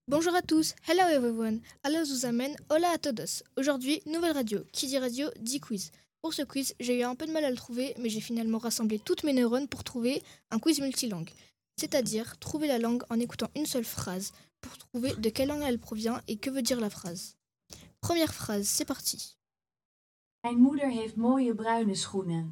Bonjour à tous, hello everyone, alors je vous amène hola a todos. Aujourd'hui, nouvelle radio, qui dit radio dit quiz. Pour ce quiz, j'ai eu un peu de mal à le trouver, mais j'ai finalement rassemblé toutes mes neurones pour trouver un quiz multilangue. C'est-à-dire, trouver la langue en écoutant une seule phrase, pour trouver de quelle langue elle provient et que veut dire la phrase. Première phrase, c'est parti. Mijn moeder heeft mooie bruine schoenen.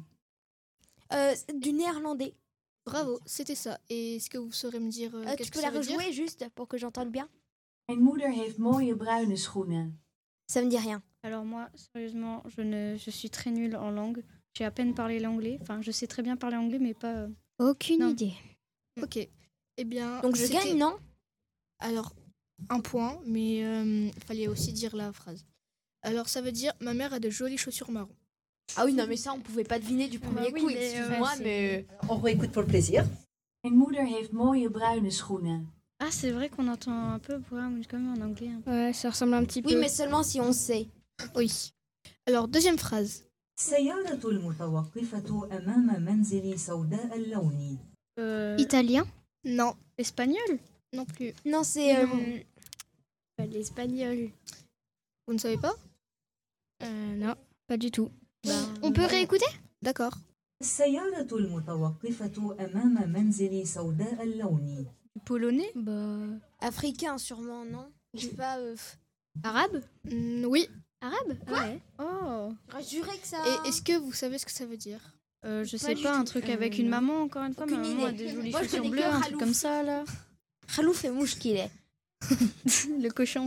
Du néerlandais. Bravo, c'était ça. Et est-ce que vous saurez me dire Tu qu'est-ce que peux ça la veut dire? rejouer juste pour que j'entende bien? Mijn moeder heeft mooie bruine schoenen. Ça me dit rien. Alors moi, sérieusement, je suis très nulle en langue. J'ai à peine parlé l'anglais. Enfin, je sais très bien parler anglais, mais pas... Aucune Non. idée. Ok. Eh bien, Donc je c'était- gagne, non? Alors, un point, mais il fallait aussi dire la phrase. Alors, ça veut dire « Ma mère a de jolies chaussures marron Ah oui, non, mais ça, on pouvait pas deviner du premier oui, coup. mais, Excuse-moi, c'est- mais... On réécoute pour le plaisir. Mijn moeder heeft mooie bruine schoenen. Ah, c'est vrai qu'on entend un peu comme en anglais. Un peu. Ouais, ça ressemble un petit Oui, peu. mais seulement si on sait. ». Oui. Alors, deuxième phrase. السيارة المتوقفة أمام منزلي سوداء اللون. Italien? Non, Espagnol? non plus. Non, c'est... L'espagnol. Vous ne savez pas? Non, pas du tout. On peut réécouter? D'accord. السيارة المتوقفة أمام منزلي سوداء اللون. Polonais? Bah. Africain, sûrement, non? Je sais pas... Arabe? Oui. Arabe? Ouais. Oh. J'aurais juré que ça... Et est-ce que vous savez ce que ça veut dire? Je sais du pas, un tout. truc avec une maman, encore une fois. Aucune Ma maman a idée. des jolies Moi, je chaussures connais bleues, que un truc Khalouf. comme ça, là. Khalouf et mouche qu'il est. Le cochon.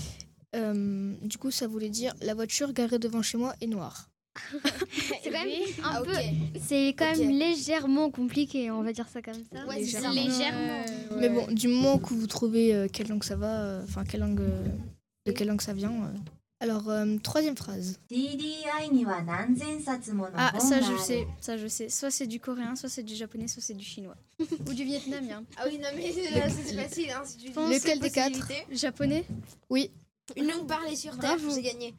Du coup, ça voulait dire « La voiture garée devant chez moi est noire C'est quand même un Ah, peu. ok. C'est quand Ok. même légèrement compliqué, on va dire ça comme ça. Ouais, c'est ça. Légèrement. Mais bon, du moment que vous trouvez quelle langue ça va, enfin quelle langue, de quelle langue ça vient. Alors, troisième phrase. TDI には何千冊もの Ah, 本 ça が je ある。 sais, ça je sais. Soit c'est du coréen, soit c'est du japonais, soit c'est du chinois. Ou du vietnamien. Ah oui, non, mais c'est facile, hein. Si tu Pense- Lequel des quatre? Japonais? Oui. Une langue parlée sur Terre, Bravo. j'ai gagné.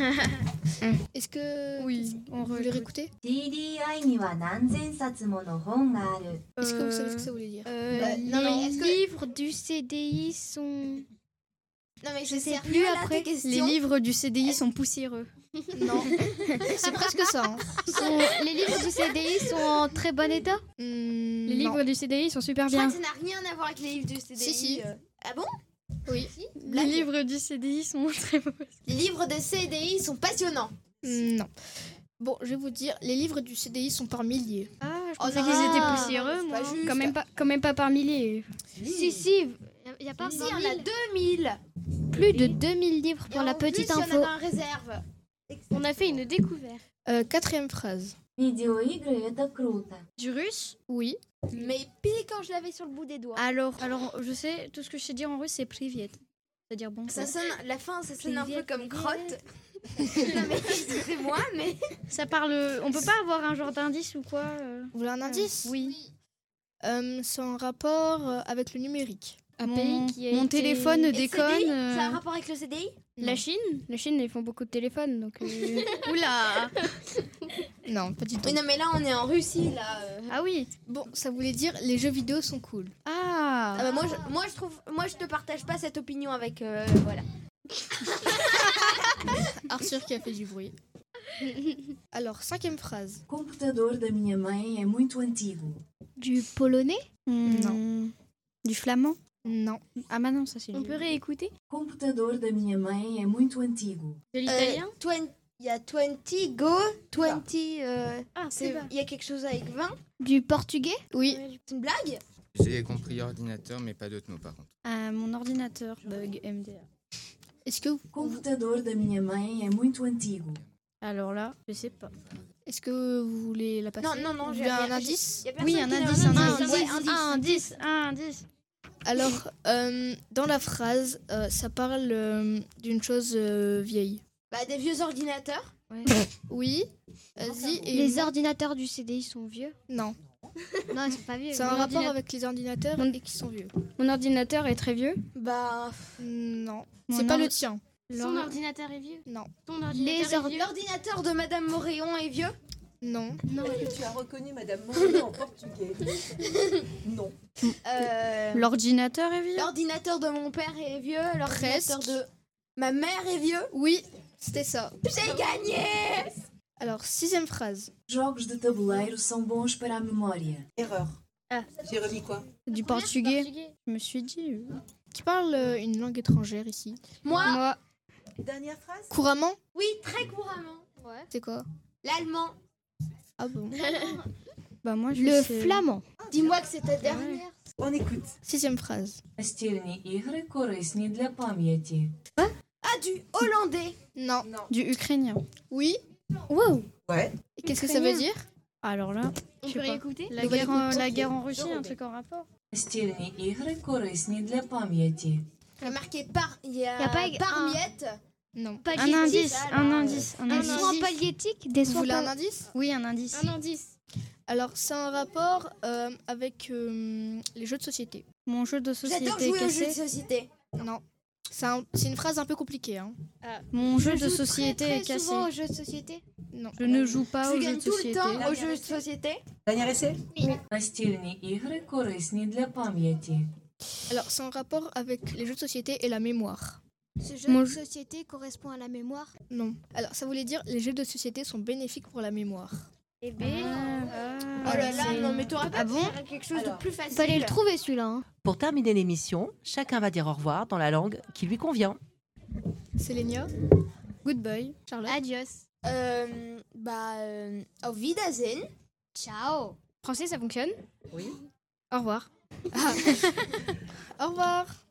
Est-ce que Oui, on vous voulez réécoute. réécouter? TDI には何千冊もの本がある。 Est-ce que vous savez ce que ça voulait dire? non, mais les est-ce que- livres du CDI sont. Non, mais Je c'est sais sérieux, plus là, après. tes Les questions? livres du CDI sont poussiéreux. Non. C'est presque ça. Hein. Les livres du CDI sont en très bon état? Les livres du CDI sont super Je crois bien. que ça n'a rien à voir avec les livres du CDI. Si, si. Ah bon? Oui. Les livres du CDI sont très beaux. Les livres de CDI sont passionnants. Non. Bon, je vais vous dire, les livres du CDI sont par milliers. Ah, je Oh pensais non, qu'ils étaient non, poussiéreux, c'est moi. pas juste. Quand même pas par milliers. Si, il y a pas Si, 20 on 000. a 2000. Plus de 2000 livres Et pour la en plus, petite il y en info. a en réserve. On a fait une découverte. Quatrième phrase. Видеоигры это круто. Du russe? Oui. Mais pile quand je l'avais sur le bout des doigts. Alors, je sais, tout ce que je sais dire en russe, c'est privet. C'est-à-dire bon. Ça sonne, la fin, ça sonne un peu Privet, comme privet. crotte. Non mais excusez-moi, mais... Ça parle. On peut pas avoir un genre d'indice ou quoi Vous voulez un indice? Oui. C'est en rapport avec le numérique. Un Mon- pays qui a mon été- téléphone Et le déconne. CDI, ça a un rapport avec le CDI? La Chine, ils font beaucoup de téléphones, donc. Oula. Non, pas du tout. Oui, non mais là on est en Russie, là. Ah oui. Bon, ça voulait dire les jeux vidéo sont cool. Ah. Ah bah moi je te partage pas cette opinion avec... voilà. Arthur qui a fait du bruit. Alors, cinquième phrase. O computador da minha mãe é muito antigo. Du polonais? Non. Du flamand? Non. Ah bah non, ça c'est. On peut réécouter? O computador da minha mãe é muito antigo. De Il y a 20 go, 20... Ah, il y a quelque chose avec 20. Du portugais? Oui. C'est une blague? J'ai compris ordinateur, mais pas d'autres mots par contre. Ah, mon ordinateur bug MDA. Est-ce que O computador da minha mãe é muito antigo. Alors là, je sais pas. est-ce que vous voulez la passer? Non, Vous j'ai voulez un indice? Oui, un indice, un indice. Alors, dans la phrase, ça parle d'une chose vieille. Bah des vieux ordinateurs. Oui. Vas-y. Et Les ordinateurs du CDI sont vieux? Non. Non, ils sont pas vieux. C'est un rapport avec les ordinateurs et qui sont vieux. Mon ordinateur est très vieux. Bah... Non. Mon C'est pas ordi- le tien. Son ordinateur est vieux? Non. Ton Les ordinateur est vieux? L'ordinateur de Madame Moréon est vieux? Non. Est-ce que tu as reconnu Madame Moreno en portugais? Non. L'ordinateur est vieux. L'ordinateur de mon père est vieux. L'ordinateur de ma mère est vieux. Oui, c'était ça. J'ai gagné. Alors, 6e phrase. Jogos de tabuleiro são bons para a memória. Erreur. Ah. J'ai remis quoi? Du portugais. Je me suis dit. Qui parle une langue étrangère ici? Moi. Dernière phrase? Couramment? Oui, très couramment. Ouais. C'est quoi? L'allemand. Ah bon? Bah moi je Le sais. flamand. Dis-moi que c'est ta dernière. On écoute. 6e phrase. Настільні ігри корисні для пам'яті. Ah, du hollandais. Non. Du ukrainien. Oui. Wow. Ouais. Et qu'est-ce que ça veut dire? Alors là, On je sais peut pas. réécouter? La guerre en Russie, un truc en rapport. Настільні ігри корисні для пам'яті. Il y a marqué par. Il y a, Y a pas Parmiette. Non. Un indice, un indice, un Des indice. soins palliatifs, des Vous soins voulez un indice? Oui, un indice. Un indice. Alors, c'est un rapport avec les jeux de société. Mon jeu de société J'adore est jouer aux jeux de cassé. société. Non. C'est une phrase un peu compliquée. Hein. Mon jeu Je de joue société très, est très cassé. souvent aux jeux de société. Non. Je ne joue pas Tu aux jeux gagnes de tout le société. temps aux jeux de société. Dernier essai? Настільні ігри корисні для пам'яті. Alors, c'est un rapport avec les jeux de société et la mémoire. Ce jeu Mon de jeu- société correspond à la mémoire. Non. Alors, ça voulait dire les jeux de société sont bénéfiques pour la mémoire. Eh ben, Oh là là, non mais t'aurais pas Ah pu bon faire quelque chose de plus facile. fallait le trouver celui-là. Hein. Pour terminer l'émission, chacun va dire au revoir dans la langue qui lui convient. Sélénia? Goodbye. Charlotte? Adios. Auf Wiedersehen. Ciao. Français, ça fonctionne? Oui. Au revoir. Au revoir.